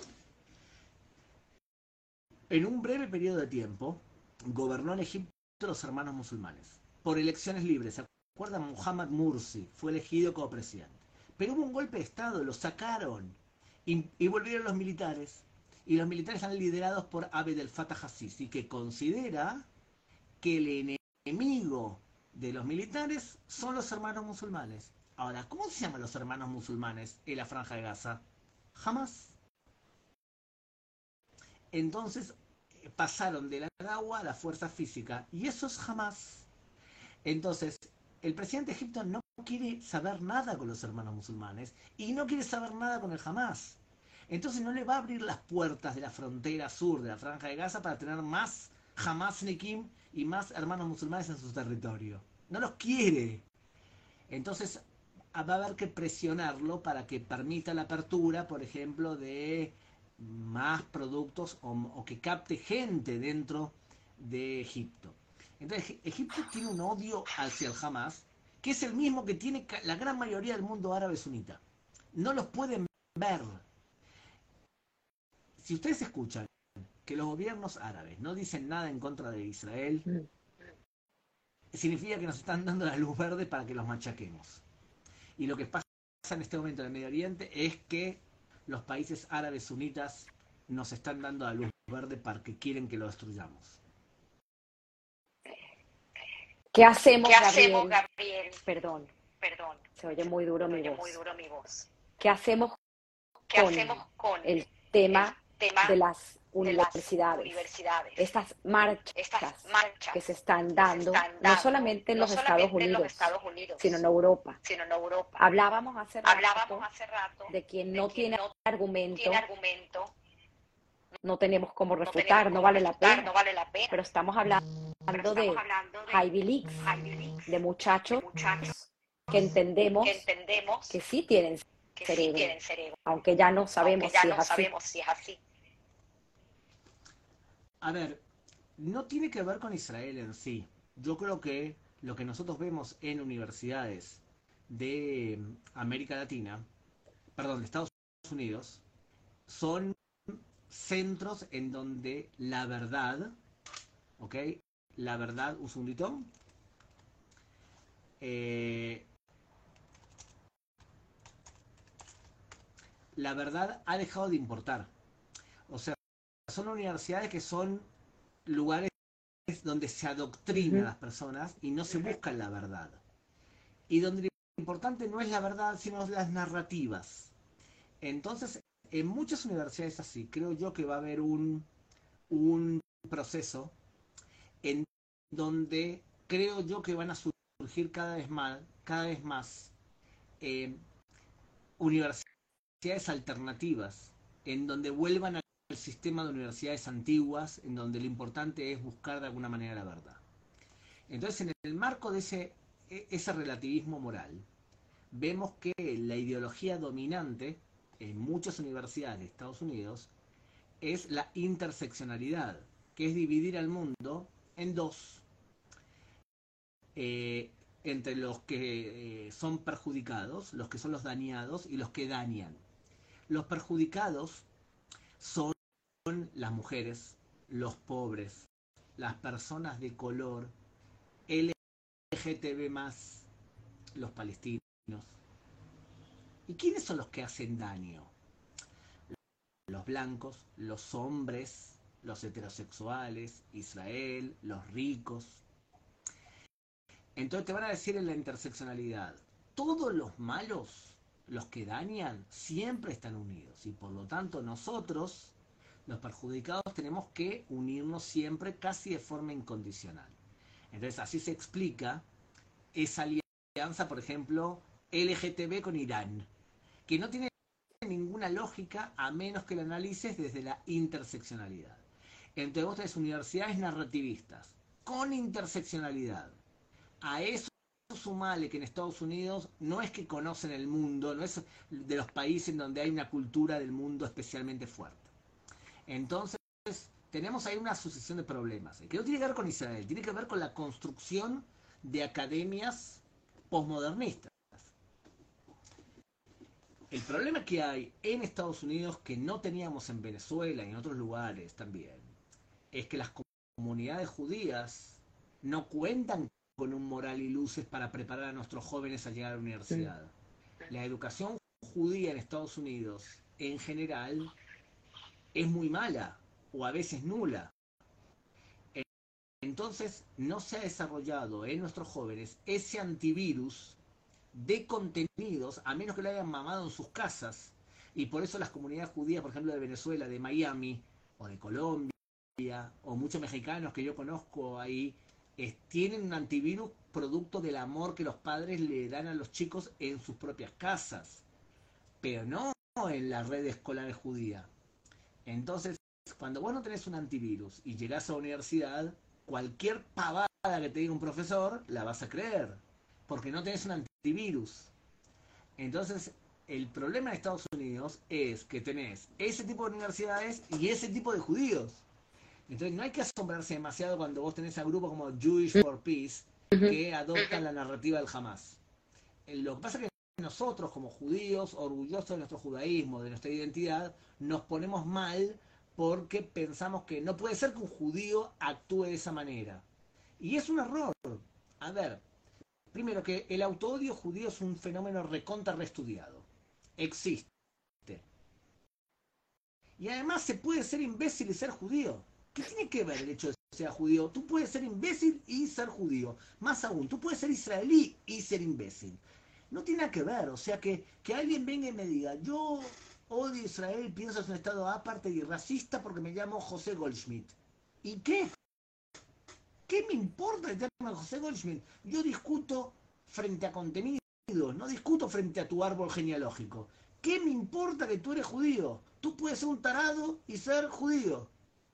en un breve periodo de tiempo, gobernó en Egipto los hermanos musulmanes, por elecciones libres. ¿Se acuerdan? Muhammad Mursi fue elegido como presidente. Pero hubo un golpe de Estado, lo sacaron y volvieron los militares. Y los militares están liderados por Abdel Fattah al-Sisi, que considera que el enemigo de los militares son los hermanos musulmanes. Ahora, ¿cómo se llaman los hermanos musulmanes en la Franja de Gaza? Jamás. Entonces pasaron de la agua a la fuerza física, y eso es jamás. Entonces, el presidente de Egipto no quiere saber nada con los hermanos musulmanes y no quiere saber nada con el Hamas. Entonces no le va a abrir las puertas de la frontera sur de la Franja de Gaza para tener más Hamasnikim y más hermanos musulmanes en su territorio. No los quiere. Entonces va a haber que presionarlo para que permita la apertura, por ejemplo, de más productos o que capte gente dentro de Egipto. Entonces, Egipto tiene un odio hacia el Hamas, que es el mismo que tiene la gran mayoría del mundo árabe sunita. No los pueden ver. Si ustedes escuchan que los gobiernos árabes no dicen nada en contra de Israel, significa que nos están dando la luz verde para que los machaquemos. Y lo que pasa en este momento en el Medio Oriente es que los países árabes sunitas nos están dando la luz verde para que quieren que lo destruyamos. ¿Qué hacemos, ¿Qué hacemos, Gabriel? Gabriel? Perdón, Perdón, se oye muy duro se mi oye voz. muy duro mi voz. ¿Qué hacemos ¿Qué hacemos con el el tema tema de las de las universidades? universidades? Estas Estas marchas marchas que se están que se dando, están no dando, solamente en no los Estados solamente en los Unidos, Estados Unidos, sino en Europa. sino en Europa. Hablábamos hace Hablábamos rato hace rato de quien de no quien tiene no tiene argumento, argumento, no tenemos cómo no tenemos refutar, no cómo vale la refutar, no pena, vale la pero pena. estamos Pero hablando estamos de hablando de Ivy Leagues, Ivy Leagues, de de muchachos muchachos que que entendemos entendemos que sí tienen que sí cerebro, tienen cerebro, aunque ya no aunque sabemos ya si es no así. sabemos si es así. A ver, no tiene que ver con Israel en sí. Yo creo que lo que nosotros vemos en universidades de América Latina, perdón, de Estados Unidos, son centros en donde la verdad, ¿ok? La verdad, un segundito. Eh, la verdad ha dejado de importar. O sea, son universidades que son lugares donde se adoctrina a las personas y no se busca la verdad. Y donde lo importante no es la verdad, sino las narrativas. Entonces, en muchas universidades así, creo yo que va a haber un proceso en donde creo yo que van a surgir cada vez más eh, universidades alternativas, en donde vuelvan al sistema de universidades antiguas, en donde lo importante es buscar de alguna manera la verdad. Entonces, en el marco de ese relativismo moral, vemos que la ideología dominante en muchas universidades de Estados Unidos es la interseccionalidad, que es dividir al mundo en dos, eh, entre los que son perjudicados, los que son los dañados y los que dañan. Los perjudicados son las mujeres, los pobres, las personas de color, LGTB+, los palestinos. ¿Y quiénes son los que hacen daño? Los blancos, los hombres, los heterosexuales, Israel, los ricos. Entonces te van a decir en la interseccionalidad, todos los malos, los que dañan, siempre están unidos. Y por lo tanto nosotros, los perjudicados, tenemos que unirnos siempre casi de forma incondicional. Entonces así se explica esa alianza, por ejemplo, LGTB con Irán, que no tiene ninguna lógica a menos que la analices desde la interseccionalidad. Entonces vos tenés universidades narrativistas con interseccionalidad. A eso sumale que en Estados Unidos no es que conocen el mundo, no es de los países en donde hay una cultura del mundo especialmente fuerte. Entonces tenemos ahí una sucesión de problemas, que no tiene que ver con Israel, tiene que ver con la construcción de academias posmodernistas. El problema que hay en Estados Unidos, que no teníamos en Venezuela y en otros lugares también, es que las comunidades judías no cuentan con un moral y luces para preparar a nuestros jóvenes a llegar a la universidad. La educación judía en Estados Unidos, en general, es muy mala o a veces nula. Entonces, no se ha desarrollado en nuestros jóvenes ese antivirus de contenidos, a menos que lo hayan mamado en sus casas. Y por eso las comunidades judías, por ejemplo, de Venezuela, de Miami, o de Colombia, o muchos mexicanos que yo conozco ahí, tienen un antivirus producto del amor que los padres le dan a los chicos en sus propias casas, pero no en la red escolar judía. Entonces, cuando vos no tenés un antivirus y llegás a la universidad, cualquier pavada que te diga un profesor, la vas a creer, porque no tenés un antivirus. Entonces, el problema de Estados Unidos es que tenés ese tipo de universidades y ese tipo de judíos. Entonces, no hay que asombrarse demasiado cuando vos tenés a grupos como Jewish for Peace que adoptan la narrativa del Hamas. Lo que pasa es que nosotros, como judíos, orgullosos de nuestro judaísmo, de nuestra identidad, nos ponemos mal porque pensamos que no puede ser que un judío actúe de esa manera. Y es un error. A ver, primero que el autoodio judío es un fenómeno recontra reestudiado. Existe. Y además se puede ser imbécil y ser judío. ¿Qué tiene que ver el hecho de que sea judío? Tú puedes ser imbécil y ser judío. Más aún, tú puedes ser israelí y ser imbécil. No tiene nada que ver. O sea, que alguien venga y me diga, yo odio a Israel, pienso que es un estado aparte y racista porque me llamo José Goldschmidt. ¿Y qué? ¿Qué me importa el tema de José Goldschmidt? Yo discuto frente a contenidos, no discuto frente a tu árbol genealógico. ¿Qué me importa que tú eres judío? Tú puedes ser un tarado y ser judío.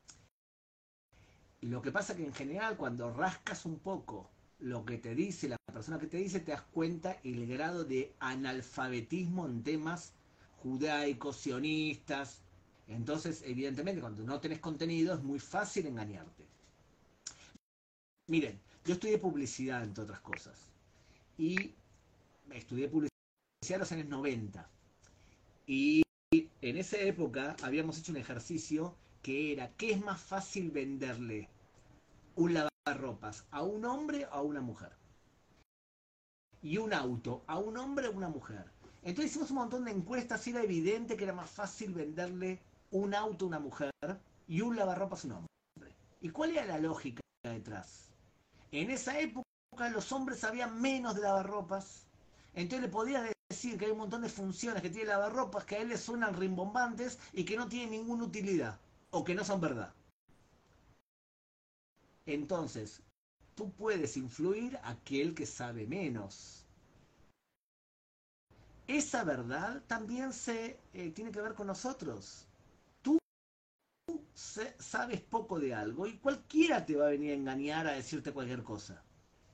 Lo que pasa es que en general cuando rascas un poco lo que te dice la persona que te dice, te das cuenta el grado de analfabetismo en temas judaicos, sionistas. Entonces, evidentemente, cuando no tenés contenido es muy fácil engañarte. Miren, yo estudié publicidad, entre otras cosas. Y estudié publicidad en los años 90. Y en esa época habíamos hecho un ejercicio que era, ¿qué es más fácil venderle un lavarropas a un hombre o a una mujer? Y un auto a un hombre o a una mujer. Entonces hicimos un montón de encuestas y era evidente que era más fácil venderle un auto a una mujer y un lavarropas a un hombre. ¿Y cuál era la lógica detrás? En esa época los hombres sabían menos de lavarropas, entonces le podías decir que hay un montón de funciones que tiene lavarropas que a él le suenan rimbombantes y que no tienen ninguna utilidad o que no son verdad. Entonces, tú puedes influir a aquel que sabe menos. Esa verdad también tiene que ver con nosotros. Tú sabes poco de algo y cualquiera te va a venir a engañar a decirte cualquier cosa.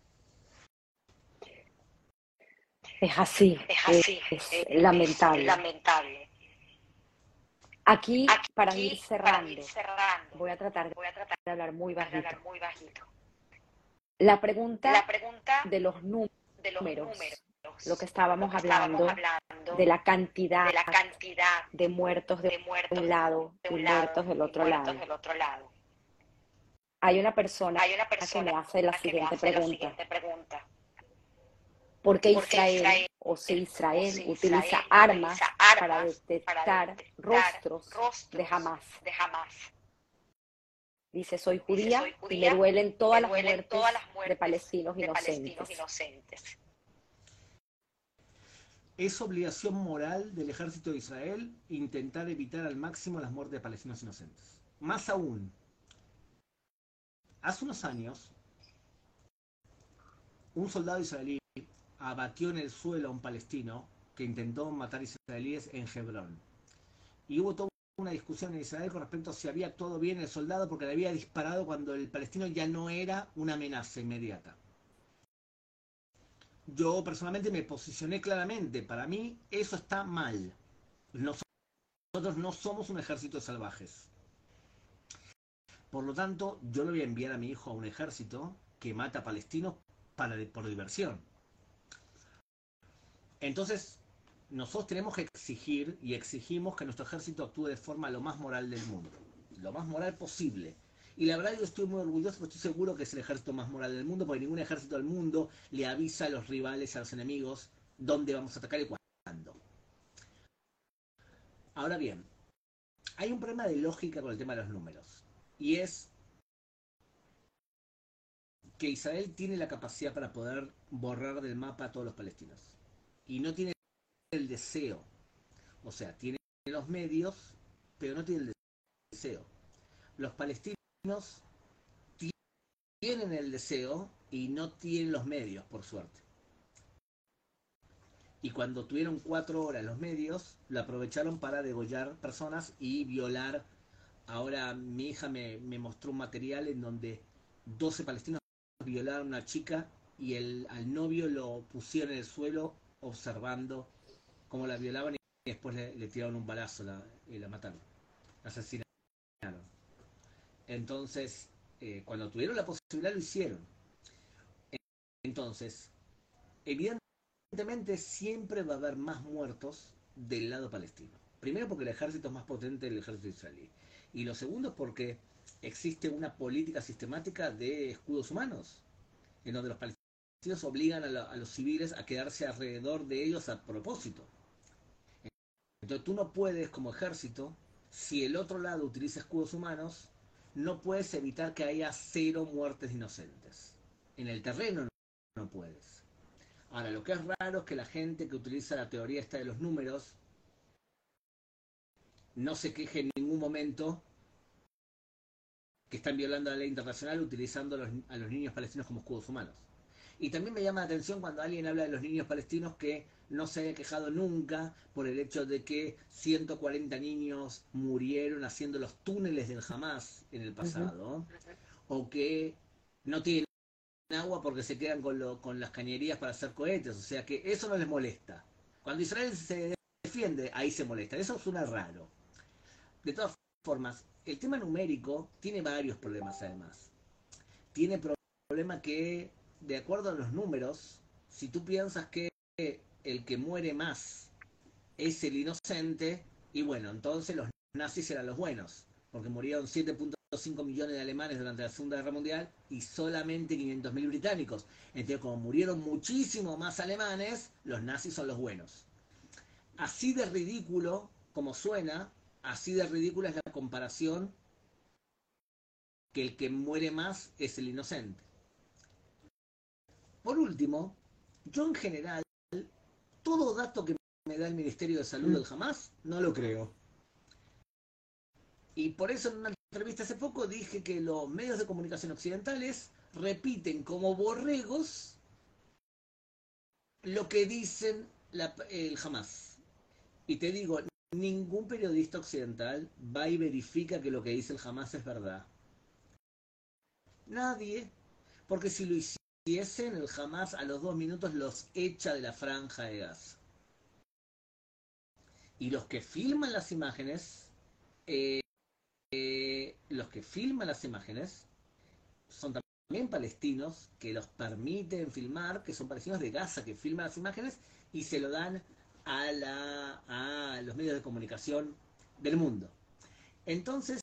Es así, Es así, es es lamentable. lamentable. Aquí, para ir Aquí, para ir cerrando, cerrando, voy a tratar voy a tratar de hablar muy de hablar bajito. muy bajito. La La pregunta pregunta de los de los números, números, lo que lo estábamos que estábamos hablando de hablando, la cantidad de la cantidad de muertos de de muertos un lado de y un lado muertos del y otro muertos lado. del otro lado. Hay una persona Hay una que me persona hace la que me siguiente hace la pregunta. siguiente pregunta. ¿Por qué ¿Por qué Israel Israel o si o Israel si utiliza Israel utiliza armas para armas para detectar detectar rostros de rostros Hamas? de Hamas? Dice, soy Dice, soy judía y me judía duelen y todas me las duelen todas muertes las de muertes palestinos de palestinos inocentes. inocentes. Es obligación moral del ejército de Israel intentar evitar al máximo las muertes de palestinos inocentes. Más aún, hace unos años, un soldado israelí abatió en el suelo a un palestino que intentó matar israelíes en Hebrón. Y hubo toda una discusión en Israel con respecto a si había actuado bien el soldado porque le había disparado cuando el palestino ya no era una amenaza inmediata. Yo personalmente me posicioné claramente. Para mí eso está mal. Nosotros no somos un ejército de salvajes. Por lo tanto, yo le voy a enviar a mi hijo a un ejército que mata palestinos por diversión. Entonces, nosotros tenemos que exigir y exigimos que nuestro ejército actúe de forma lo más moral del mundo, lo más moral posible. Y la verdad yo estoy muy orgulloso, porque estoy seguro que es el ejército más moral del mundo, porque ningún ejército del mundo le avisa a los rivales, a los enemigos, dónde vamos a atacar y cuándo. Ahora bien, hay un problema de lógica con el tema de los números. Y es que Israel tiene la capacidad para poder borrar del mapa a todos los palestinos. Y no tiene el deseo. O sea, tiene los medios, pero no tiene el deseo. Los palestinos tienen el deseo y no tienen los medios, por suerte. Y cuando tuvieron 4 horas los medios, lo aprovecharon para degollar personas y violar. Ahora mi hija me mostró un material en donde 12 palestinos violaron a una chica y al novio lo pusieron en el suelo observando cómo la violaban y después le tiraron un balazo y la mataron, la asesinaron. Entonces, cuando tuvieron la posibilidad lo hicieron. Entonces, evidentemente siempre va a haber más muertos del lado palestino. Primero porque el ejército es más potente del ejército israelí. Y lo segundo es porque existe una política sistemática de escudos humanos, en donde los palestinos obligan a los civiles a quedarse alrededor de ellos a propósito. Entonces tú no puedes, como ejército, si el otro lado utiliza escudos humanos, no puedes evitar que haya 0 muertes inocentes. En el terreno no puedes. Ahora, lo que es raro es que la gente que utiliza la teoría esta de los números no se queje en ningún momento que están violando la ley internacional utilizando a los niños palestinos como escudos humanos. Y también me llama la atención cuando alguien habla de los niños palestinos que no se haya quejado nunca por el hecho de que 140 niños murieron haciendo los túneles del Hamas en el pasado, o que no tienen agua porque se quedan con las cañerías para hacer cohetes, o sea que eso no les molesta. Cuando Israel se defiende, ahí se molesta, eso suena raro. De todas formas, el tema numérico tiene varios problemas además. Tiene problema que, de acuerdo a los números, si tú piensas que el que muere más es el inocente, y bueno, entonces los nazis eran los buenos, porque murieron 7.5 millones de alemanes durante la Segunda Guerra Mundial y solamente 500.000 británicos. Entonces, como murieron muchísimo más alemanes, los nazis son los buenos. Así de ridículo como suena, así de ridícula es la comparación, que el que muere más es el inocente. Por último, yo en general, todo dato que me da el Ministerio de Salud del Hamas, no lo creo. Y por eso en una entrevista hace poco dije que los medios de comunicación occidentales repiten como borregos lo que dicen el Hamas. Y te digo, ningún periodista occidental va y verifica que lo que dice el Hamas es verdad. Nadie, porque si lo hiciesen, el Hamas a los 2 minutos los echa de la franja de Gaza. Y los que filman las imágenes, son también palestinos que los permiten filmar, que son palestinos de Gaza que filman las imágenes y se lo dan a los medios de comunicación del mundo. Entonces,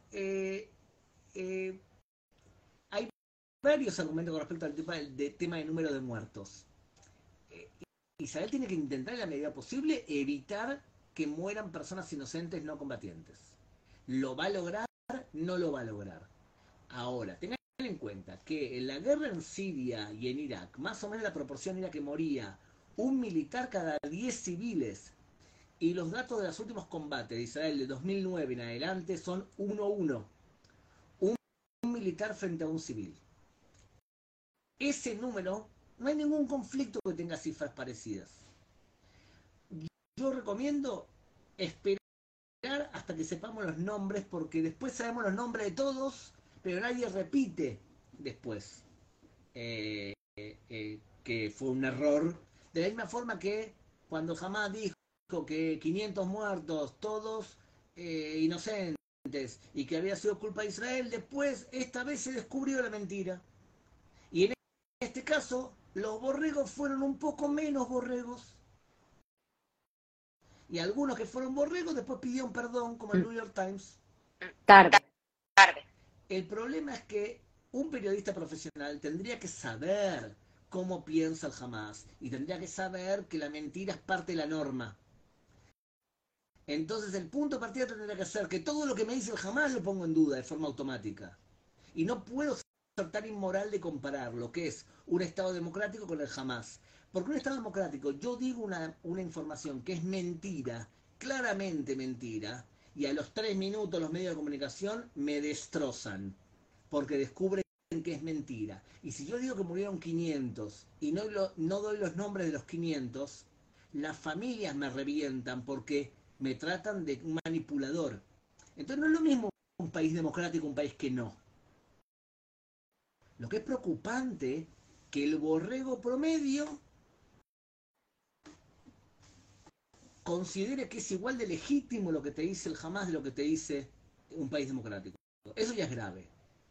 hay varios argumentos con respecto al tema de número de muertos. Israel tiene que intentar en la medida posible evitar que mueran personas inocentes no combatientes. ¿Lo va a lograr? No lo va a lograr. Ahora, tengan en cuenta que en la guerra en Siria y en Irak, más o menos la proporción era que moría un militar cada 10 civiles. Y los datos de los últimos combates de Israel de 2009 en adelante son 1-1. Un militar frente a un civil. Ese número, no hay ningún conflicto que tenga cifras parecidas. Yo recomiendo esperar hasta que sepamos los nombres, porque después sabemos los nombres de todos, pero nadie repite después que fue un error. De la misma forma que cuando Hamas dijo que 500 muertos, todos inocentes, y que había sido culpa de Israel, después esta vez se descubrió la mentira. Y en este caso, los borregos fueron un poco menos borregos. Y algunos que fueron borregos después pidieron perdón, como el New York Times. Tarde. El problema es que un periodista profesional tendría que saber cómo piensa el Hamas y tendría que saber que la mentira es parte de la norma. Entonces el punto de partida tendría que ser que todo lo que me dice el Hamas lo pongo en duda de forma automática. Y no puedo ser tan inmoral de comparar lo que es un Estado democrático con el Hamas. Porque un Estado democrático, yo digo una información que es mentira, claramente mentira, y a los 3 minutos los medios de comunicación me destrozan, porque descubren que es mentira. Y si yo digo que murieron 500 y no doy los nombres de los 500, las familias me revientan porque me tratan de un manipulador. Entonces no es lo mismo un país democrático, un país que no. Lo que es preocupante, que el borrego promedio considere que es igual de legítimo lo que te dice el Hamas de lo que te dice un país democrático. Eso ya es grave.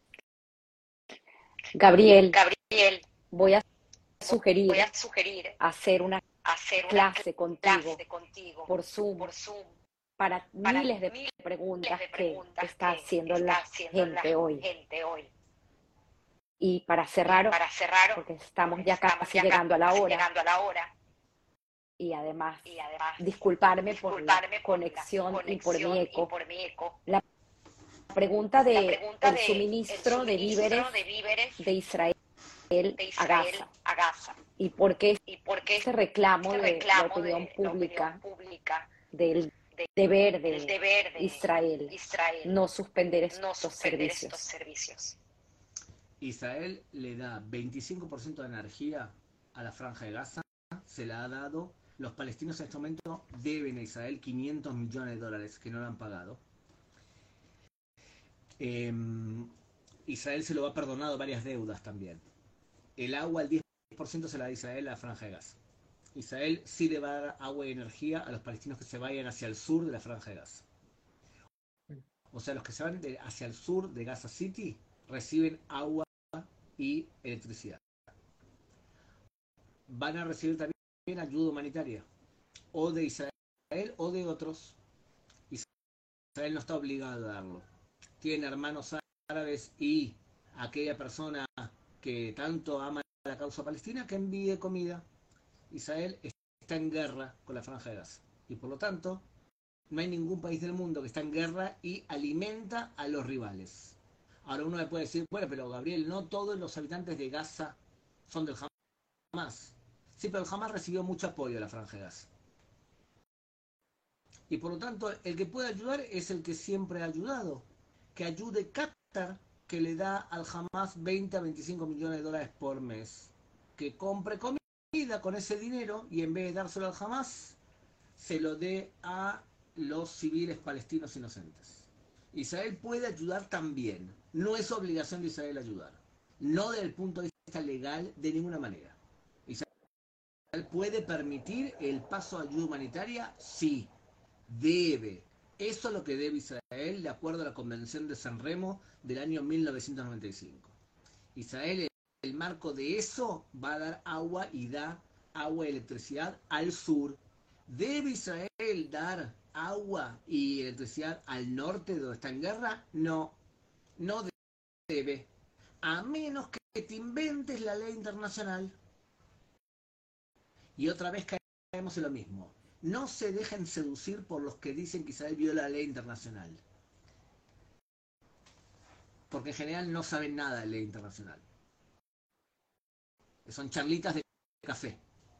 Gabriel, voy a sugerir hacer una clase contigo por Zoom para miles de preguntas que está haciendo la gente hoy. Y para cerrar, porque estamos ya casi llegando a la hora, y además disculparme por la conexión y por mi eco. La pregunta del suministro de víveres de Israel a Gaza. ¿Y por qué este reclamo de la opinión pública del deber el de deber de Israel Israel no suspender no estos suspender estos servicios. servicios. Israel le da 25% de energía a la Franja de Gaza, se la ha dado. Los palestinos en este momento deben a Israel 500 millones de dólares que no le han pagado. Israel se lo ha perdonado varias deudas también. El agua, el 10% se la da Israel a la Franja de Gaza. Israel sí le va a dar agua y energía a los palestinos que se vayan hacia el sur de la Franja de Gaza. O sea, los que se van hacia el sur de Gaza City reciben agua y electricidad. Van a recibir también ayuda humanitaria, o de Israel o de otros. Israel no está obligado a darlo. Tiene hermanos árabes y aquella persona que tanto ama la causa palestina que envíe comida. Israel está en guerra con la Franja de Gaza y por lo tanto no hay ningún país del mundo que está en guerra y alimenta a los rivales. Ahora uno le puede decir, bueno, pero Gabriel, no todos los habitantes de Gaza son del Hamas. Sí, pero el Hamas recibió mucho apoyo de la Franja de Gaza. Y por lo tanto, el que puede ayudar es el que siempre ha ayudado. Que ayude Qatar, que le da al Hamas 20 a 25 millones de dólares por mes. Que compre comida con ese dinero y en vez de dárselo al Hamas, se lo dé a los civiles palestinos inocentes. Israel puede ayudar también. No es obligación de Israel ayudar. No desde el punto de vista legal de ninguna manera. Israel puede permitir el paso a ayuda humanitaria, sí. Debe. Eso es lo que debe Israel de acuerdo a la Convención de San Remo del año 1995. Israel, en el marco de eso, va a dar agua y da agua y electricidad al sur. ¿Debe Israel dar agua y electricidad al norte donde está en guerra? No, no debe. A menos que te inventes la ley internacional. Y otra vez caemos en lo mismo. No se dejen seducir por los que dicen que Israel viola la ley internacional. Porque en general no saben nada de ley internacional. Son charlitas de café.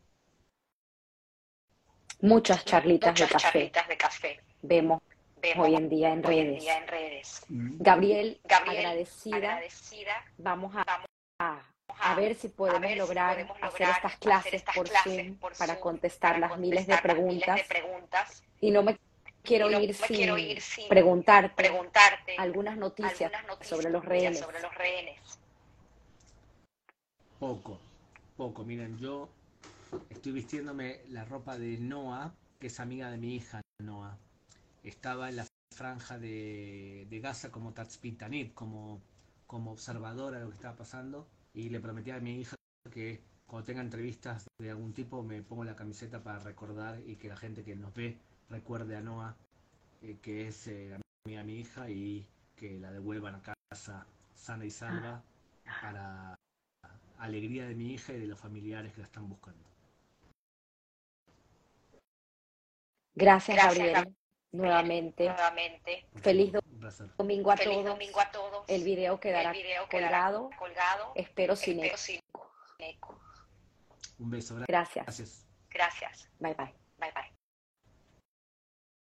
Muchas charlitas de Muchas café charlitas de café vemos vemos hoy en día en hoy en redes. día en redes. Gabriel, Gabriel, agradecida, agradecida, vamos vamos a ver si a podemos ver si lograr podemos hacer lograr estas hacer clases estas por clases Zoom por para Zoom contestar para las miles de contestar las miles de preguntas. preguntas. Y no me quiero Y no ir me quiero sin ir sin preguntarte preguntarte algunas noticias algunas sobre noticias los rehenes. sobre los rehenes. Poco. Miren, yo estoy vistiéndome la ropa de Noah, que es amiga de mi hija, Noah. Estaba en la franja de Gaza como Tatspitanit, como observadora de lo que estaba pasando, y le prometí a mi hija que cuando tenga entrevistas de algún tipo me pongo la camiseta para recordar y que la gente que nos ve recuerde a Noah, que es la amiga de mi hija, y que la devuelvan a casa sana y salva para alegría de mi hija y de los familiares que la están buscando. Gracias, Gracias, Gabriel, nuevamente. nuevamente. Feliz Un placer. domingo a Feliz todos. domingo a todos. El video quedará El video quedará colgado. colgado. Espero sin Espero eco. sin eco. Un beso. Gracias. Gracias. Gracias. Bye bye. Bye bye.